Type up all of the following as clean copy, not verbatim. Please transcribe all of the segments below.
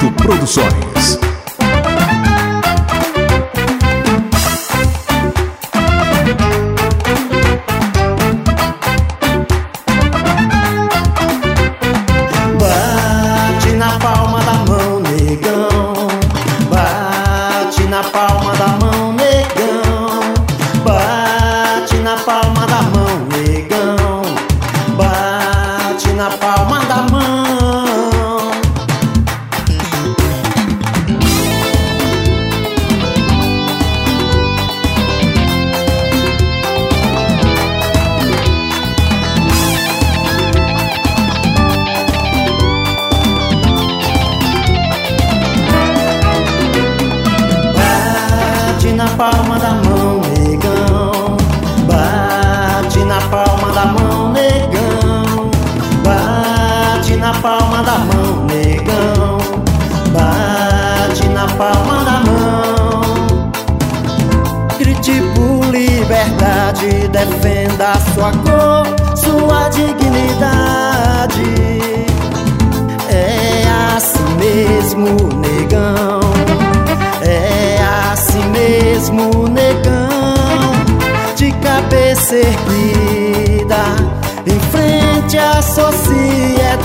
Brito Produções. Bate na palma da mão, negão. Bate na palma da mão, negão. Bate na palma da mão, negão. Bate na palma da mão. Bate na palma da mão, negão. Bate na palma da mão, negão. Bate na palma da mão, negão. Bate na palma da mão. Grite por liberdade, defenda sua cor, sua dignidade. É assim mesmo, negão. É assim mesmo, negão. De cabeça erguida, em frente à sociedade.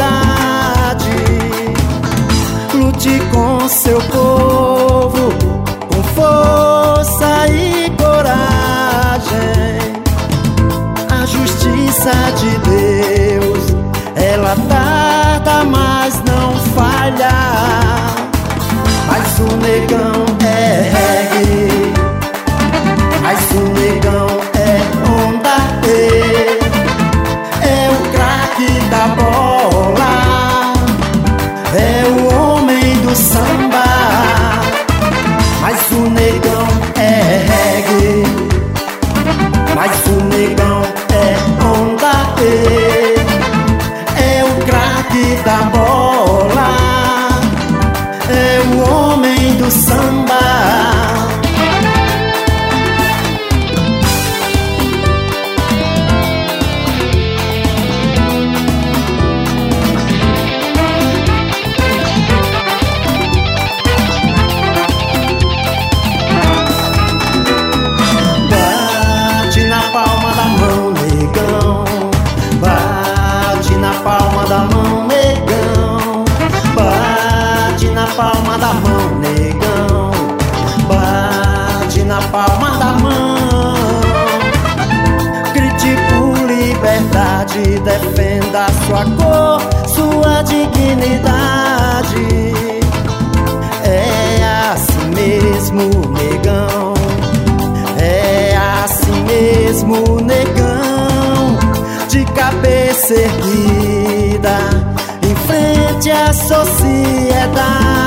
Lute com seu povo, com força e coragem. A justiça de Deus, ela tarda, mas não falha. Mas o negão é reggae, mas o negão é onda E, é o craque da bola, é o homem do samba. Mas o negão é reggae, mas o negão é onda E, é o craque da bola, é o homem do samba. Bate na palma da mão, negão. Bate na palma da mão, negão. Bate na palma da mão, negão. Bate na palma da mão. Grite por liberdade, defenda sua cor, sua dignidade. É assim mesmo, negão. É assim mesmo, negão. De cabeça erguida, em frente à sociedade.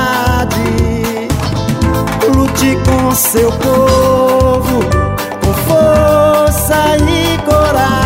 Lute com seu povo, com força e coragem.